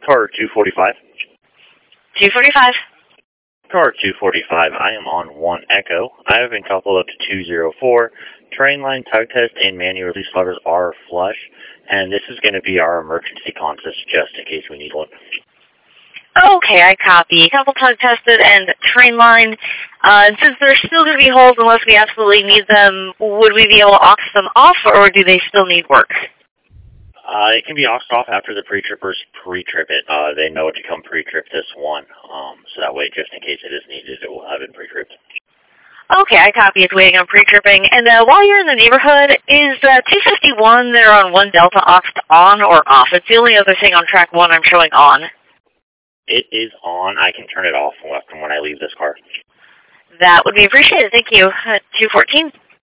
Car 245. 245. Car 245, I am on 1 Echo. I have been coupled up to 204. Train line tug test and manual release levers are flush, and this is going to be our emergency consist just in case we need one. Okay, I copy. Couple tug tested and train line. Since there's still going to be holes unless we absolutely need them, would we be able to aux them off, or do they still need work? It can be auxed off after the pre-trippers pre-trip it. They know to come pre-trip this one, so that way, just in case it is needed, it will have it pre-tripped. Okay, I copy. It's waiting on pre-tripping. And while you're in the neighborhood, is 251 there on 1 Delta auxed on or off? It's the only other thing on track 1 I'm showing on. It is on. I can turn it off when I leave this car. That would be appreciated. Thank you. 214.